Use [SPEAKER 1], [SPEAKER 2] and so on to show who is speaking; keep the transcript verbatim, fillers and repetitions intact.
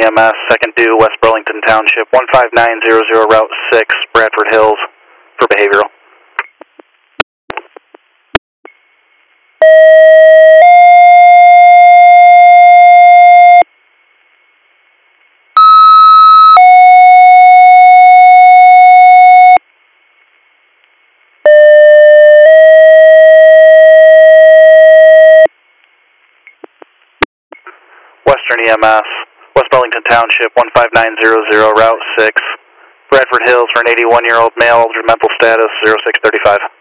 [SPEAKER 1] M S, second due, West Burlington Township, one five nine zero zero, Route six, Bradford Hills, for behavioral. Western E M S, West Burlington Township, one five nine zero zero, Route six, Bradford Hills, for an eighty-one-year-old male, mental status zero six thirty-five.